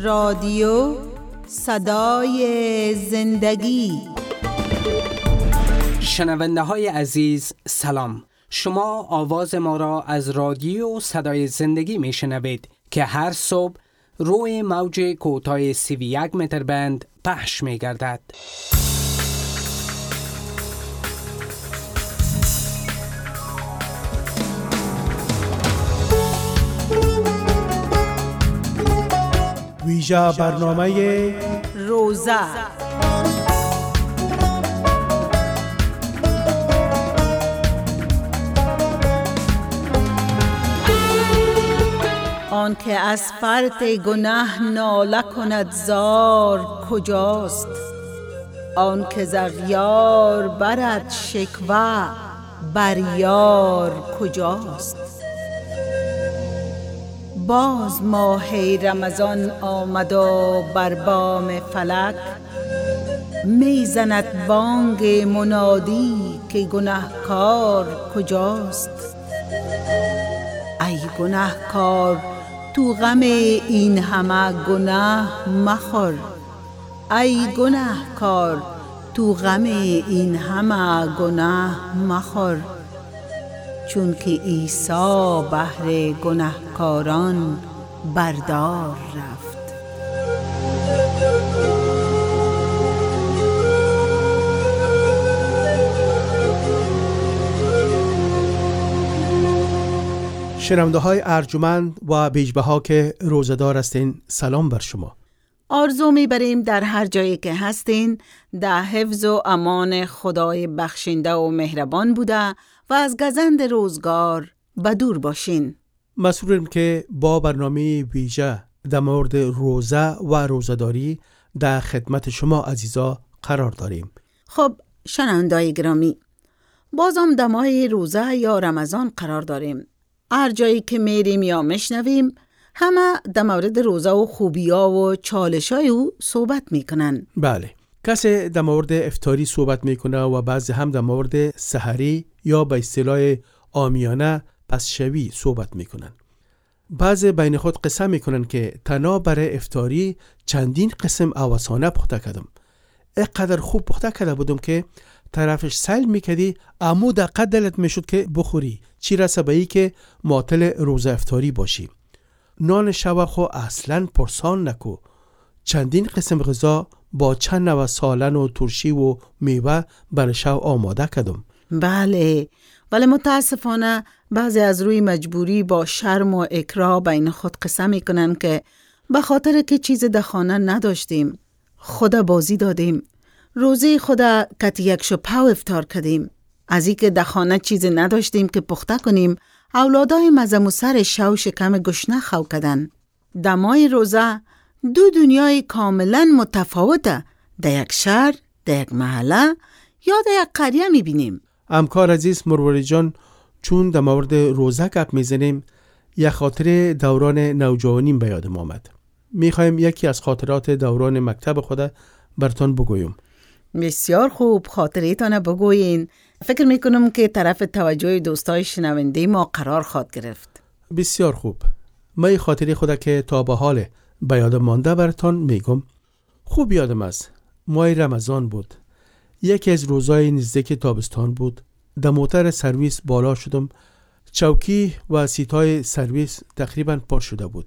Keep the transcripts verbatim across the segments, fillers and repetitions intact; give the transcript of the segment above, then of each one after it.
رادیو صدای زندگی. شنونده های عزیز سلام. شما آواز ما را از رادیو صدای زندگی می شنوید که هر صبح روی موج کوتاه سی و یک متر بند پخش می گردد. ویژه برنامه روزه. آن که از فرط گناه ناله کند زار کجاست؟ آن که ز اغیار برد شکوه بر یار کجاست؟ باز ماه رمضان آمد و بر بام فلک می زند بانگ منادی که گناهکار کجاست؟ ای گناهکار تو غم این همه گناه مخور. ای گناهکار تو غم این همه گناه مخور. چون که عیسی بهر گناهکاران بردار رفت. شنونده های ارجمند و بیجبها که روزدار هستین، سلام بر شما. آرزو می‌بریم در هر جایی که هستین در حفظ و امان خدای بخشنده و مهربان بوده و از گزند روزگار بدور باشین. مسروریم که با برنامه ویژه در مورد روزه و روزداری در خدمت شما عزیزا قرار داریم. خب شنونده‌های گرامی، بازم در ماه روزه یا رمضان قرار داریم. هر جایی که میریم یا مشنویم همه در مورد روزه و خوبی‌ها و چالش‌های او صحبت میکنن. بله، کسی در مورد افطاری صحبت میکنه و بعضی هم در مورد سحری یا به اصطلاح عامیانه پس شوی صحبت میکنن. بعضی بین خود قسم میکنن که تنها برای افطاری چندین قسم اواسانه پخته کردم. اینقدر خوب پخته کرده بودم که طرفش سیل میکردی اما دقیق دلت میشد که بخوری، چی رسه به ای که معطل روزه افطاری باشی. نان شب خو اصلا پرسان نکو. چندین قسم غذا با چند نوع سالن و ترشی و میوه برای شب آماده کردم. بله، ولی متاسفانه بعضی از روی مجبوری با شرم و اکراه بین خود قسم میکنن که به خاطر که چیز در خانه نداشتیم خدا بازی دادیم، روزی خدا کت یک شو پاو افطار کردیم. از این که در خانه چیز نداشتیم که پخته کنیم، اولادای مزم و سر شو شکم گشنه خو کردن. در ماه روزه دو دنیای کاملا متفاوته، در یک شهر، در یک محله یا در یک قریه میبینیم. همکار عزیز مروری جان، چون در مورد روزه گپ میزنیم، یک خاطر دوران نوجوانیم به یادم آمد. میخوایم یکی از خاطرات دوران مکتب خود براتون بگویم. بسیار خوب، خاطریتان بگوین. فکر میکنم که طرف توجه دوستای شنونده ما قرار خواد گرفت. بسیار خوب. من خاطری خود که تا به حال به یادم مانده براتون میگم. خوب یادم است. ماه رمضان بود. یکی از روزای نزدیک تابستان بود. در موتر سرویس بالا شدم. چوکی و سیتای سرویس تقریبا پر شده بود.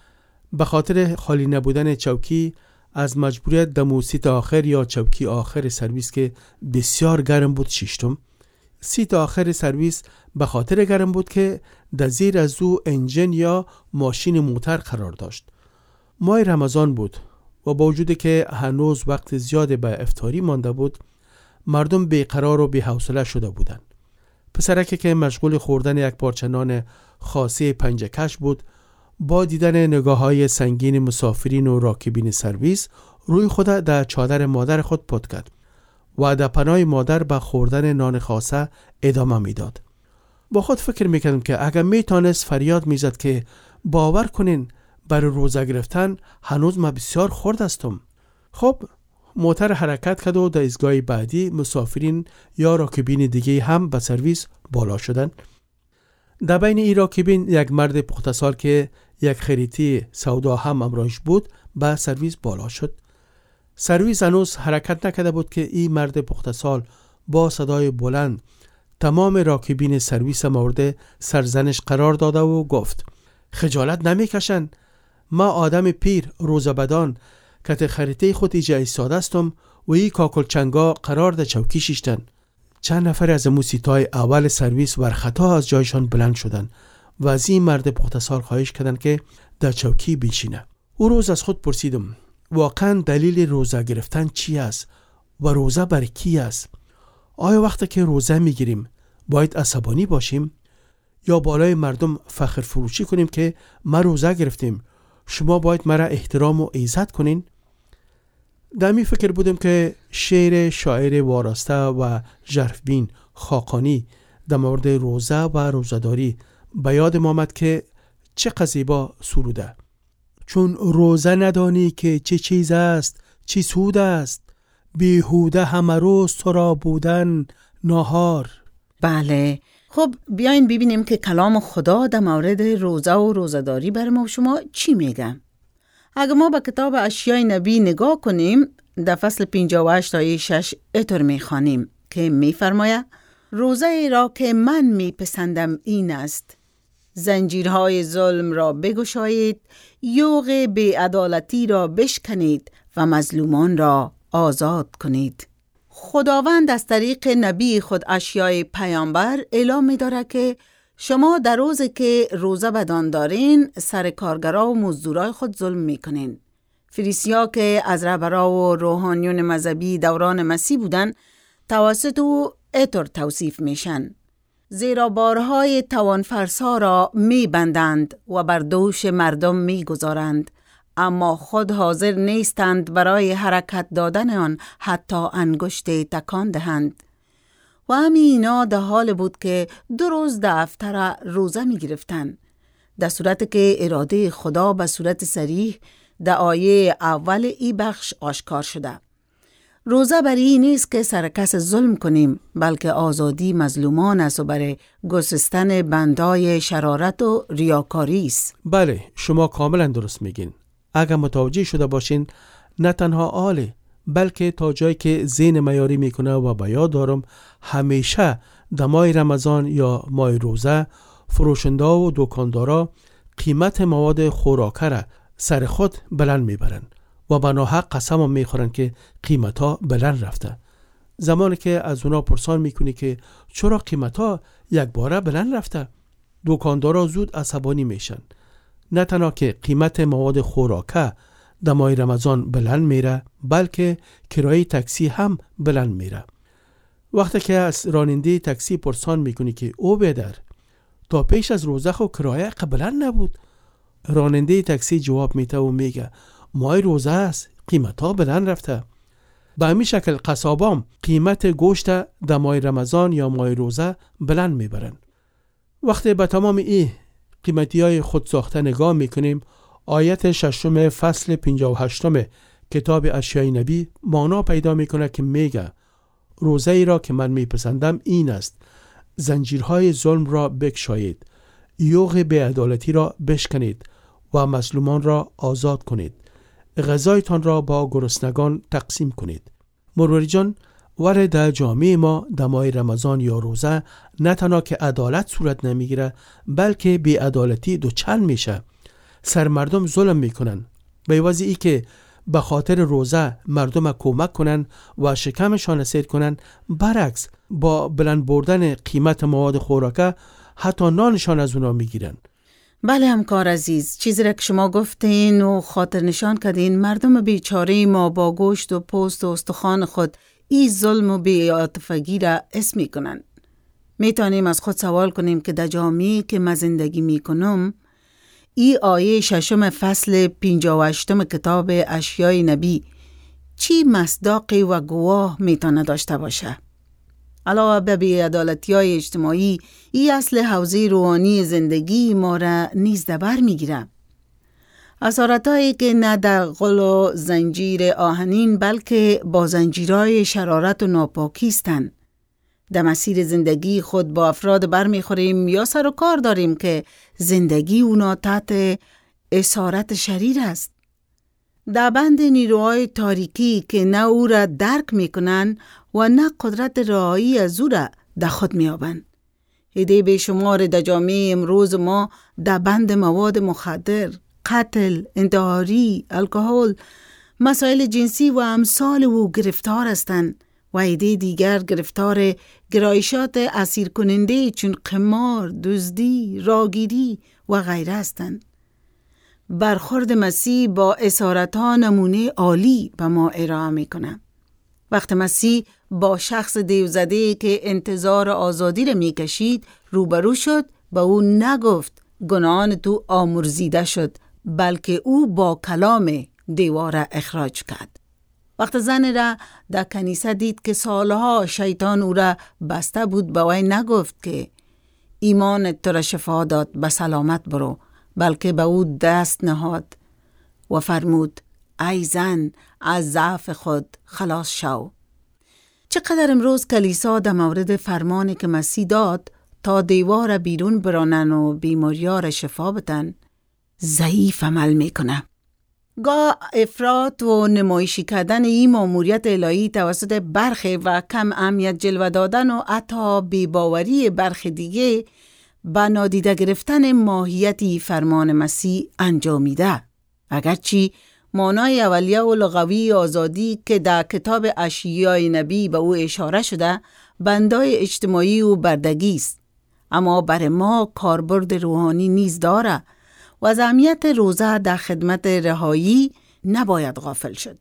به خاطر خالی نبودن چوکی از مجبوریت دمو سیت آخر یا چوکی آخر سرویس که بسیار گرم بود شیشتم. سیت آخر سرویس به خاطر گرم بود که در زیر از او انجن یا ماشین موتر قرار داشت. ماه رمضان بود و با وجود که هنوز وقت زیاد به افطاری مانده بود، مردم بیقرار و بی‌حوصله شده بودند. پسرکی که مشغول خوردن یک پارچه نان خاصه پنجکش بود، با دیدن نگاه‌های سنگین مسافرین و راکبین سرویس روی خود در چادر مادر خود پت کرد و در پناه مادر به خوردن نان خاصه ادامه میداد. با خود فکر میکردم که اگر میتونست فریاد میزد که باور کنین برای روزه گرفتن هنوز ما بسیار خرد هستم. خب موتر حرکت کرد و در ایستگاه بعدی مسافرین یا راکبین دیگه هم به سرویس بالا شدن. در بین این راکبین یک مرد پختسال که یک خریطی سودا هم امراش بود به سرویس بالا شد. سرویس هنوز حرکت نکرده بود که این مرد پختسال با صدای بلند تمام راکبین سرویس مورد سرزنش قرار داده و گفت: خجالت نمیکشن؟ ما آدم پیر روزبدان که خریطه خود ایجا ایستاده استم و ای کاکل چنگا قرار ده چوکی شیشتن. چند نفر از موسیتای اول سرویس ورخطا از جایشان بلند شدن و از این مرد پختسال خواهش کردن که در چوکی بشینه. او روز از خود پرسیدم واقعا دلیل روزه گرفتن چی است و روزه بر کی است؟ آیا وقتی که روزه میگیریم باید عصبانی باشیم یا بالای مردم فخر فروشی کنیم که ما روزه گرفتیم، شما باید مرا احترام و عزت کنین؟ در می فکر بودم که شعر شاعر وارسته و ژرفبین خاقانی در مورد روزه و روزه‌داری به یادم آمد که چه زیبا سروده: چون روزه ندانی که چه چیز است چی سود است، بیهوده همه روز تو را بودن ناهار. بله، خب بیاین ببینیم که کلام خدا در مورد روزه و روزه‌داری بر ما و شما چی میگه. اگر ما به کتاب اشیای نبی نگاه کنیم، در فصل پنجاه و هشت آیه شش اینطور میخوانیم که میفرماید: روزه ای را که من میپسندم این است، زنجیرهای ظلم را بگشایید، یوغ بی‌عدالتی را بشکنید و مظلومان را آزاد کنید. خداوند از طریق نبی خود اشیای پیامبر اعلام می داره که شما در روزی که روزه بدان دارین سر کارگرا و مزدورای خود ظلم می کنین. فریسیا که از رهبرا و روحانیون مذهبی دوران مسیح بودن توسط او اینطور توصیف میشن: زیرا بارهای توانفرسا را می بندند و بر دوش مردم می گذارند، اما خود حاضر نیستند برای حرکت دادن آن حتی انگشت تکان دهند. و همین اینا در حال بود که دو روز دفتر روزه می گرفتن، در صورت که اراده خدا به صورت صریح در آیه اول ای بخش آشکار شده. روزه برای این نیست که سر کس ظلم کنیم، بلکه آزادی مظلومان است و برای گسستن بندای شرارت و ریاکاری است. بله، شما کاملا درست میگین. اگر متوجه شده باشین، نه تنها آله بلکه تا جایی که ذهن معیاری میکنه و به یاد دارم، همیشه در ماه رمضان یا ماه روزه فروشنده و دکاندارا قیمت مواد خوراکه را سر خود بلند میبرن و به ناحق قسم میخورن که قیمت ها بلند رفته. زمانی که از اونا پرسان میکنی که چرا قیمت ها یک باره بلند رفته، دکاندارا زود عصبانی میشن. نه تنها که قیمت مواد خوراکه در ماه رمضان بلند میره، بلکه کرایه تاکسی هم بلند میره. وقتی که از راننده تاکسی پرسان میکنی که او بدر تا پیش از روزه خو کرایه بلند نبود، راننده تاکسی جواب میده و میگه ماه روزه است، قیمت ها بلند رفته. به همین شکل قصابام قیمت گوشت در ماه رمضان یا ماه روزه بلند میبرن. وقتی به تمام این قیمتی های خود ساخته نگاه میکنیم، آیت ششم فصل پنجاه و هشتم کتاب اشیای نبی معنا پیدا میکنه که میگه روزه ای را که من میپسندم این است، زنجیرهای ظلم را بگشایید، یوغ بی‌عدالتی را بشکنید و مظلومان را آزاد کنید، غذایتان را با گرسنگان تقسیم کنید. مروری جان، ولی در جامعه ما در ماه رمضان یا روزه نه تنها که عدالت صورت نمیگیره، بلکه بی‌عدالتی دوچند میشه. سر مردم ظلم میکنن. به عوض ای که به خاطر روزه مردم کمک کنن و شکمشان سیر کنن، برعکس با بلند بردن قیمت مواد خوراکه حتی نانشان از اونا میگیرن. بله همکار عزیز، چیزی را که شما گفتین و خاطر نشان کردین، مردم بیچاره ما با گوشت و پوست و استخوان خود این ظلم و بی‌عاطفگی را اسم میکنن. میتونیم از خود سوال کنیم که در جامعه که من زندگی میکنم، ای آیه ششم فصل پنجاه و هشتم کتاب اشیای نبی چی مصداقی و گواه میتونه داشته باشه؟ علاوه به بی‌عدالتی‌های اجتماعی، ای اصل حوزه روحانی زندگی ما را نیز در بر میگیره. اسارتایی که نه در غل و زنجیر آهنین بلکه با زنجیرهای شرارت و ناپاکی هستند. در مسیر زندگی خود با افراد برمیخوریم یا سر و کار داریم که زندگی اونا تحت اسارت شریر است. در بند نیروهای تاریکی که نه او را درک میکنن و نه قدرت رهایی از او را در خود میابند. عده بیشمار در جامعه امروز ما در بند مواد مخدر، قتل، انتحاری، الکل، مسائل جنسی و امثال او گرفتار هستند و عده دیگر گرفتار گرایشات اسیر کننده چون قمار، دزدی، راگیری و غیره هستند. برخورد مسیح با اسارت‌ها نمونه عالی به ما ارائه می‌کند. وقت مسیح با شخص دیوزده که انتظار آزادی را می‌کشید روبرو شد، به او نگفت گناهان تو آمرزیده شد، بلکه او با کلام دیوار اخراج کرد. وقت زن را در کنیسه دید که سالها شیطان او را بسته بود، به وی نگفت که ایمان تو را شفا داد، به سلامت برو، بلکه به او دست نهاد و فرمود ای زن، از ضعف خود خلاص شو. چقدر امروز کلیسا در مورد فرمانی که مسیح داد تا دیوار بیرون برانن و بیماری‌ها را شفا بدن ضعیف عمل میکنه. گاه افراط و نمایشی کردن این ماموریت الهی توسط برخی و کم اهمیت جلوه دادن و حتی بی‌باوری برخی دیگه با نادیده گرفتن ماهیتی فرمان مسیح انجامیده. اگرچه معنای اولیه و لغوی آزادی که در کتاب اشعیا نبی به او اشاره شده بندای اجتماعی و بردگی است، اما برای ما کاربرد روحانی نیز داره و از اهمیت روزه در خدمت رهایی نباید غافل شد.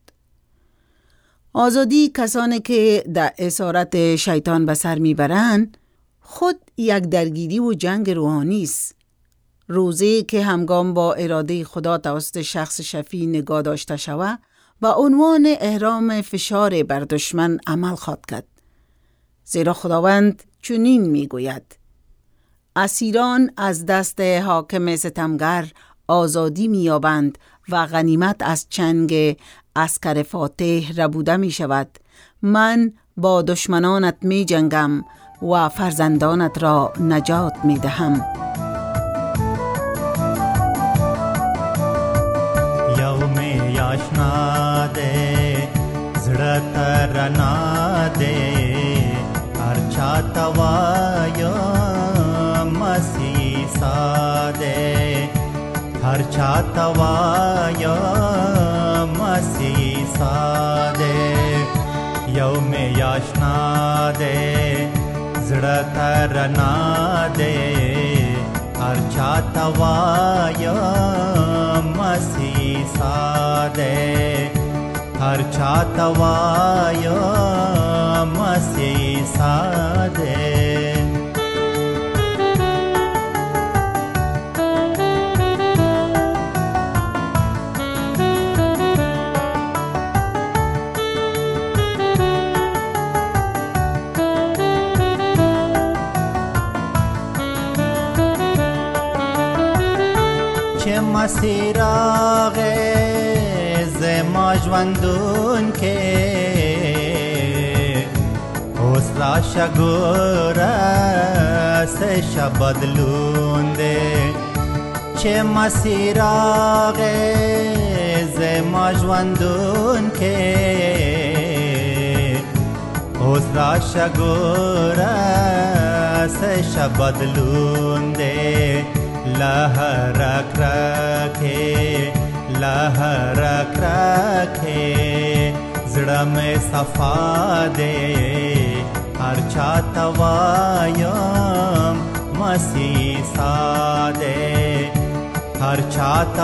آزادی کسانی که در اسارت شیطان به سر میبرند خود یک درگیری و جنگ روحانی است. روزه که همگام با اراده خدا توسط شخص شفیع نگاه داشته شود و عنوان احرام فشار بر دشمن عمل خواهد کرد. زیرا خداوند چنین میگوید اسیران از دست حاکم ستمگر آزادی می‌یابند و غنیمت از چنگ عسکر فاتح ربوده می شود. من با دشمنانت می جنگم و فرزندانت را نجات می دهم. یوم یاشنا ده زړه رنا ده هر چاته وایم مسیح ساده هر چاته وایم مسیح ساده یوم یاشنا ده زړه رنا ده هر چاته وایم مسیح ساده هر چاته وایم مسیح ساده مسیح راغه زما ژوندون کې اوس راشه ګوره څه شه بدلون دی چې مسیح راغه زما ژوندون کې اوس راشه ګوره څه شه بدلون دی لهرک رکھے لهرک رکھے زړه مې صفا دے هر چاته وایم مسیح ساده هر چاته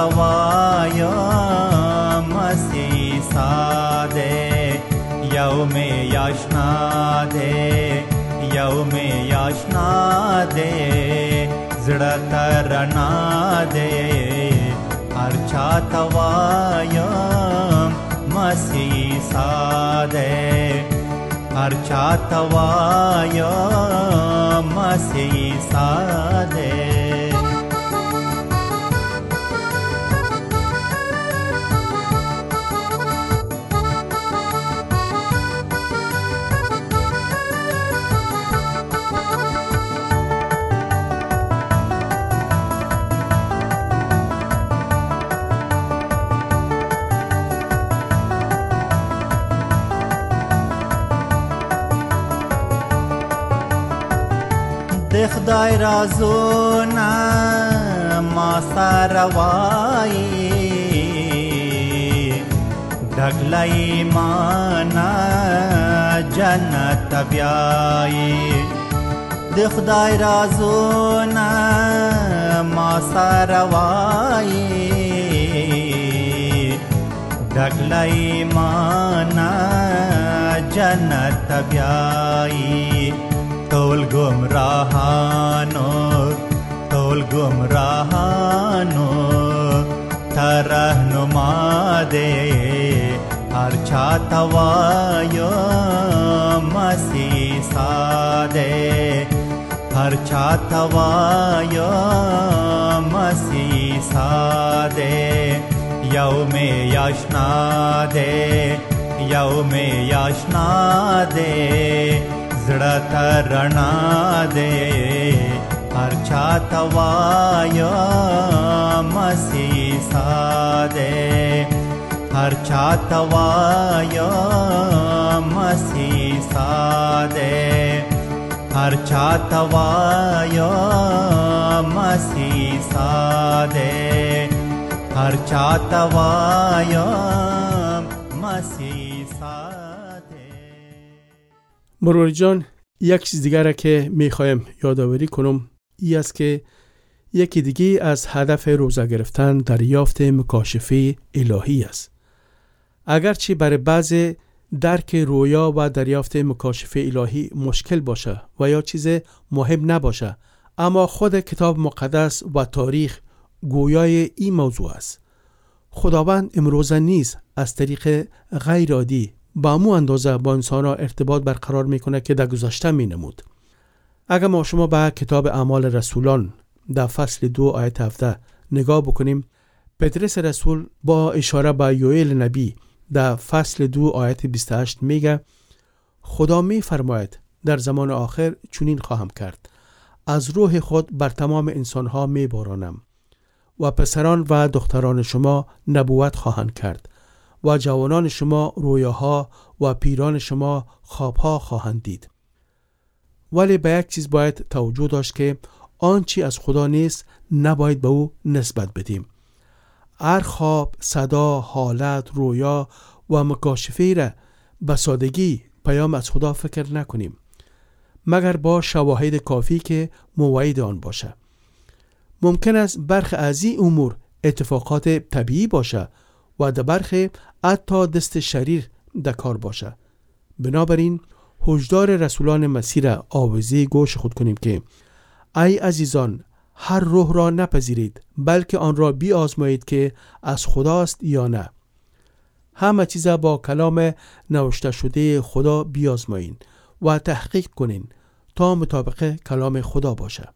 وایم مسیح ساده یوم یاشنا دے یوم یاشنا دے زړه رنا دے هر چاته وایم مسیح ساده هر چاته وایم مسیح ساده خدای رازونه ما سروایی دگل ایمان جنت بیایی د خدای رازونه ما سروایی دگل ایمان جنت بیایی تول گمراهانو تول گمراهانو ترهنما دے ہر چاہتا وایو مسیح سادے ہر چاہتا وایو مسیح سادے یوم یاشنا دے یوم یاشنا دے زڑا ترنا دے ہر چاہتا وایو مسیح سادے ہر چاہتا وایو مسیح سادے ہر چاہتا وایو مسیح سادے ہر چاہتا وایو مسیح سادے. مرور جان، یک چیز دیگر را که میخوایم یادآوری کنم ای است که یکی دیگه از هدف روزه گرفتن دریافت مکاشفه الهی است. اگرچه برای بعض درک رویا و دریافت مکاشفه الهی مشکل باشه و یا چیز مهم نباشه، اما خود کتاب مقدس و تاریخ گویای این موضوع است. خداوند امروزه نیز از طریق غیر عادی با مو اندازه با انسان‌ها ارتباط برقرار میکنه که در گذشته می نمود. اگر ما شما به کتاب اعمال رسولان در فصل دو آیت هفده نگاه بکنیم، پترس رسول با اشاره به یوئیل نبی در فصل دو آیت بیست و هشت میگه خدا می فرماید در زمان آخر چنین خواهم کرد، از روح خود بر تمام انسان‌ها می بارانم و پسران و دختران شما نبوت خواهند کرد و جوانان شما رویاها و پیران شما خوابها خواهند دید. ولی به یک چیز باید توجه داشت که آنچه از خدا نیست نباید به او نسبت بدیم. هر خواب، صدا، حالت، رویا و مکاشفه را به سادگی پیام از خدا فکر نکنیم، مگر با شواهد کافی که موعد آن باشه. ممکن است برخی از این امور اتفاقات طبیعی باشه و در برخی حتی دست شریر در کار باشه. بنابراین هشدار رسولان مسیح را آویزه گوش خود کنیم که ای عزیزان، هر روح را نپذیرید بلکه آن را بیازمایید که از خداست یا نه. همه چیز با کلام نوشته شده خدا بیازمایید و تحقیق کنین تا مطابق کلام خدا باشه.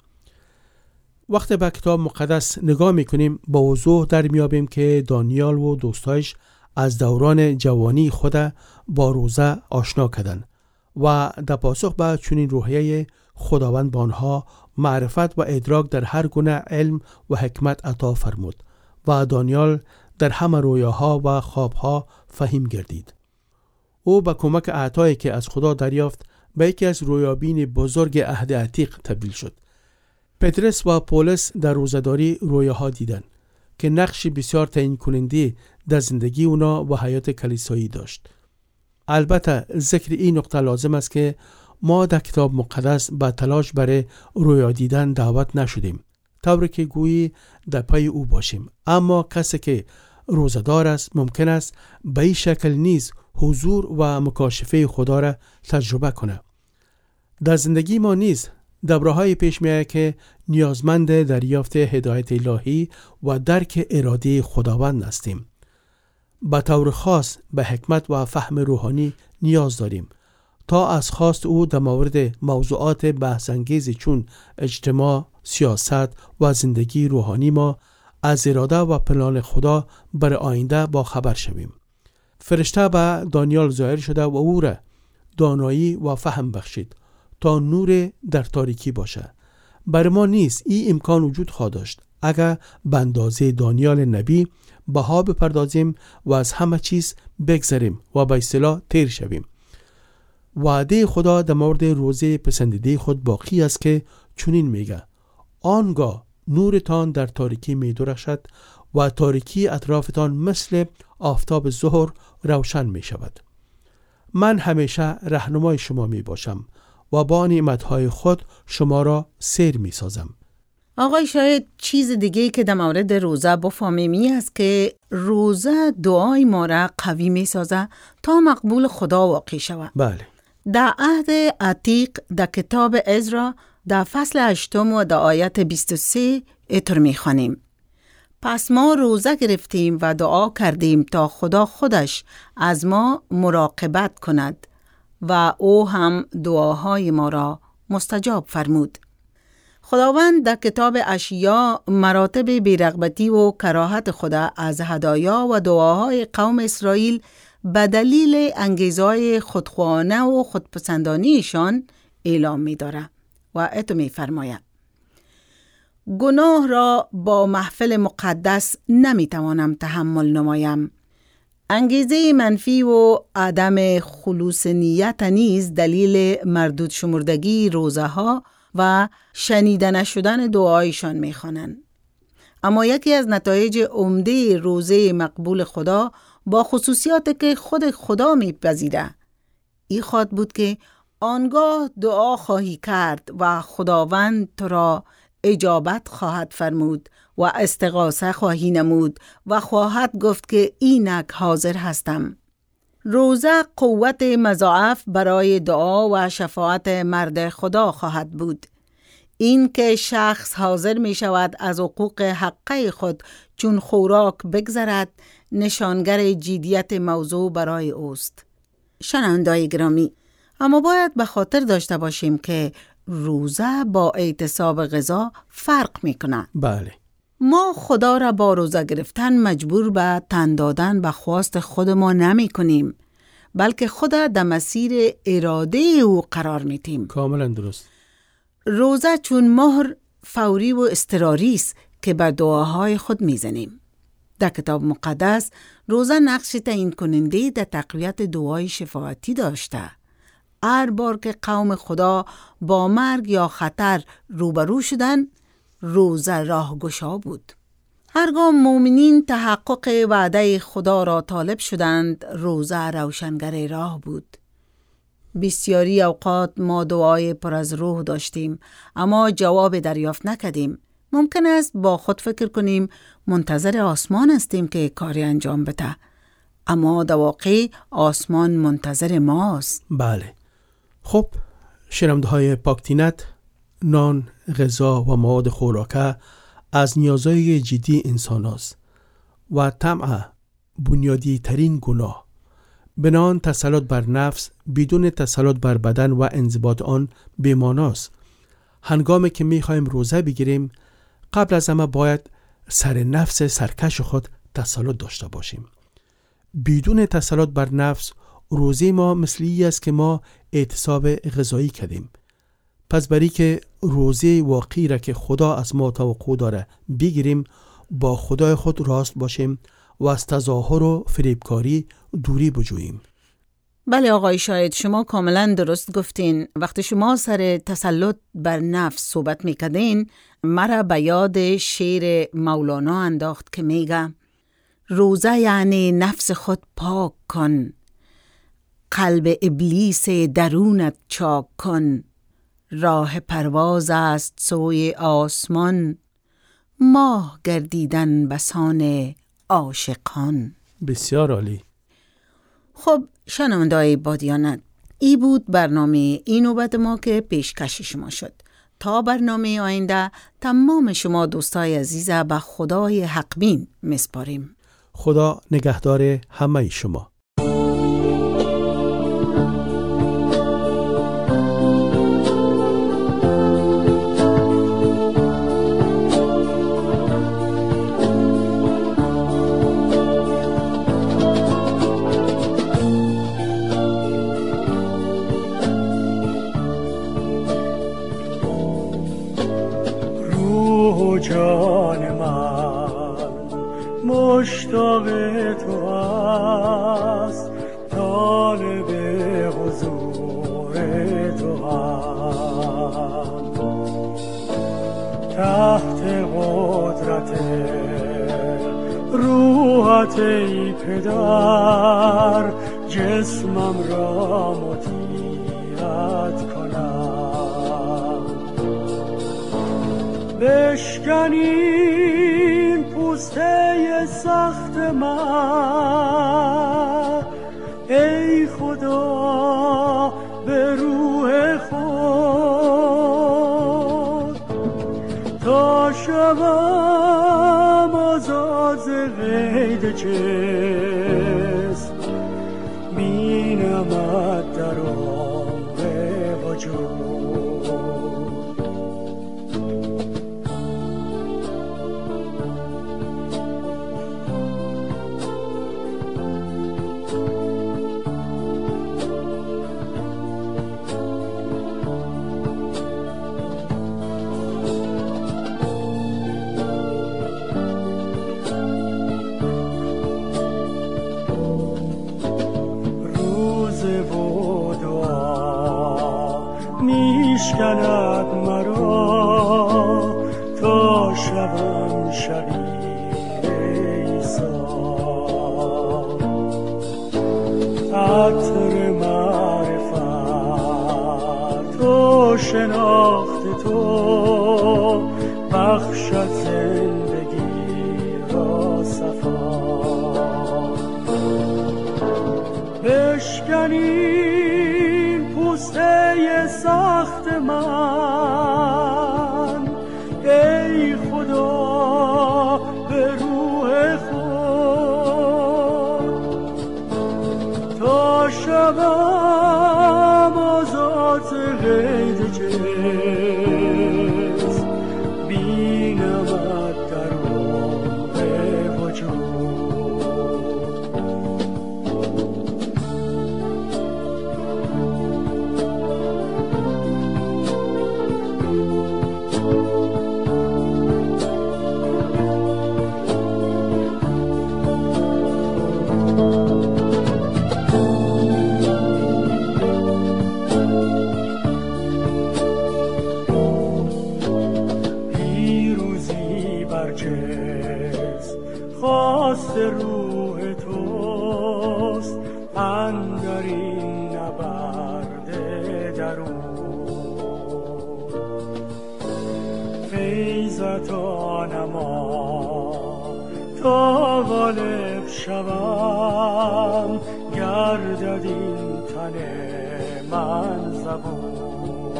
وقتی به کتاب مقدس نگاه میکنیم با وضوح در میابیم که دانیال و دوستایش از دوران جوانی خود با روزه آشنا کردند و در پاسخ به چنین روحیه خداوند به آنها معرفت و ادراک در هر گونه علم و حکمت عطا فرمود و دانیال در همه رویاها و خوابها فهم گردید. او با کمک عطایی که از خدا دریافت به یکی از رویابین بزرگ عهد عتیق تبدیل شد. پترس و پولس در روزه‌داری رویاها دیدند که نقش بسیار تعیین کننده در زندگی اونا و حیات کلیسایی داشت. البته ذکر این نقطه لازم است که ما در کتاب مقدس با تلاش برای رویا دیدن دعوت نشدیم، طوری که گویی در پای او باشیم. اما کسی که روزه‌دار است ممکن است به این شکل نیز حضور و مکاشفه خدا را تجربه کنه. در زندگی ما نیز دوره‌های پیش می‌آید که نیازمند دریافت هدایت الهی و درک اراده خداوند هستیم. به طور خاص به حکمت و فهم روحانی نیاز داریم تا از خواست او در مورد موضوعات بحث‌انگیز چون اجتماع، سیاست و زندگی روحانی ما از اراده و پلان خدا برای آینده با خبر شویم. فرشته به دانیال ظاهر شده و او را دانایی و فهم بخشید تا نور در تاریکی باشه. بر ما نیز این امکان وجود خواهد داشت اگر به اندازه دانیال نبی بها بپردازیم و از همه چیز بگذریم و به اصطلاح تیر شویم. وعده خدا در مورد روزه پسندیده خود باقی است که چنین میگه: آنگاه نورتان در تاریکی می درخشد و تاریکی اطرافتان مثل آفتاب ظهر روشن می شود. من همیشه رهنمای شما می باشم و با نعمتهای خود شما را سیر می سازم. آقای شاید چیز دیگه که در مورد روزه بفهمیم این است که روزه دعای ما را قوی می سازه تا مقبول خدا واقع شود. بله. در عهد عتیق در کتاب عزرا در فصل هشتم و در آیت بیست و سه اینطور می خوانیم: پس ما روزه گرفتیم و دعا کردیم تا خدا خودش از ما مراقبت کند و او هم دعاهای ما را مستجاب فرمود. خداوند در کتاب اشعیا مراتب بی‌رغبتی و کراهت خدا از هدایا و دعاهای قوم اسرائیل به دلیل انگیزهای خودخواهانه و خودپسندانیشان اعلام می داره و اتو می فرماید: گناه را با محفل مقدس نمی توانم تحمل نمایم. انگیزه منفی و عدم خلوص نیت نیز دلیل مردود شمردگی روزه ها و شنیده نشدن دعایشان می خوانند. اما یکی از نتایج عمده روزه مقبول خدا با خصوصیات که خود خدا می پذیره این خواهد بود که آنگاه دعا خواهی کرد و خداوند تو را اجابت خواهد فرمود و استغاثه خواهی نمود و خواهد گفت که اینک حاضر هستم. روزه قوت مضاعف برای دعا و شفاعت مرد خدا خواهد بود. این که شخص حاضر می شود از حقوق حقه خود چون خوراک بگذرد نشانگر جدیت موضوع برای اوست. شنونده‌های گرامی، اما باید به خاطر داشته باشیم که روزه با اعتصاب غذا فرق می کنه. بله. ما خدا را با روزه گرفتن مجبور به تن دادن به خواست خود ما نمی کنیم، بلکه خدا در مسیر اراده او قرار می دیم. کاملا درست. روزه چون مهر فوری و اضطراری است که بر دعاهای خود می زنیم. در کتاب مقدس روزه نقش تعیین کننده در تقویت دعای شفاعتی داشته. هر بار که قوم خدا با مرگ یا خطر روبرو شدن، روزه راهگشا بود. هرگاه مومنین تحقق وعده خدا را طالب شدند، روزه روشنگر راه بود. بسیاری اوقات ما دعای پر از روح داشتیم اما جواب دریافت نکردیم. ممکن است با خود فکر کنیم منتظر آسمان هستیم که کاری انجام بده، اما در واقع آسمان منتظر ماست. بله. خب شنونده های پاکتینت، نان، غذا و مواد خوراکه از نیازهای جدی انسان است و طمع بنیادی ترین گناه. بنان تسلط بر نفس بدون تسلط بر بدن و انضباط آن بی‌معناست. هنگامی که می‌خوایم روزه بگیریم، قبل از همه باید سر نفس سرکش خود تسلط داشته باشیم. بدون تسلط بر نفس روزه ما مثلی است که ما اعتصاب غذایی کردیم. پس برای که روزه واقعی را که خدا از ما توقع داره بگیریم، با خدای خود راست باشیم و از تظاهر و فریبکاری دوری بجوییم. بله آقای شاید، شما کاملا درست گفتین. وقتی شما سر تسلط بر نفس صحبت میکردین، مرا به یاد شعر مولانا انداخت که میگه: روزه یعنی نفس خود پاک کن، قلب ابلیس درونت چاک کن، راه پرواز است سوی آسمان، ماه گردیدن بسان عاشقان. بسیار عالی. خب شنونده‌های بادیانت، ای بود برنامه این نوبت ما که پیشکش شما شد. تا برنامه آینده تمام شما دوستای عزیزه به خدای حقبین میسپاریم. خدا نگهدار همه شما. جان من مشتاق تو است، طالب حضور تو است. تحت قدرت روحت ای پدر، جسمم را مطیعت کنم. بشکنین پوسته سخت من ای خدا به روح خود، تا شوم آزاد ز قید جسم، بینمت در عمق وجود. میشکند مرا تا شوم شبیه عیسی. عطر معرفت و شناخت تو بخشد زندگی را صفا. بشکنین پوسته سخت من ای خدا به روح خود، تا شوم آزاد ز قید جسم، بینمت در عمق وجود. خواست روح توست اندر این نبرد درون، فیضت آنما تا غالب شوم، گردد این تن من زبون.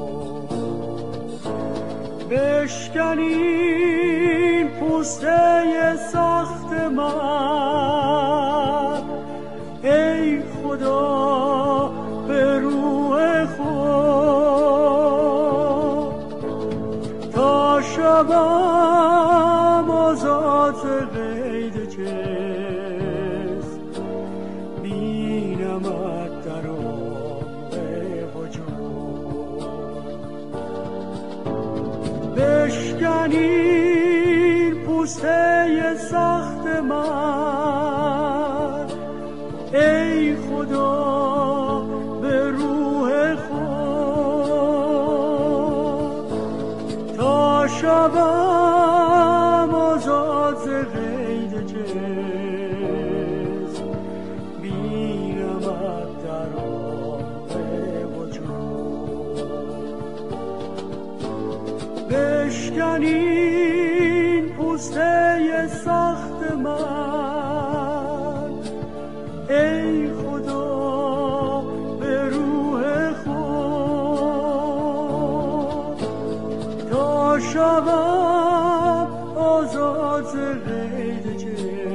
بشکنین پوسته سخت من ای خدا به روح خود، تا شوم آزاد ز قید جسم، بینمت در عمق وجود. بشکنین پوسته سخت من ای خدا به روح خود، تا شوم آزاد ز قید جسم، بینمت در عمق وجود. بشکنین پوسته سخت من ای خدا به روح خود، تا شوم آزاد ز قید جسم،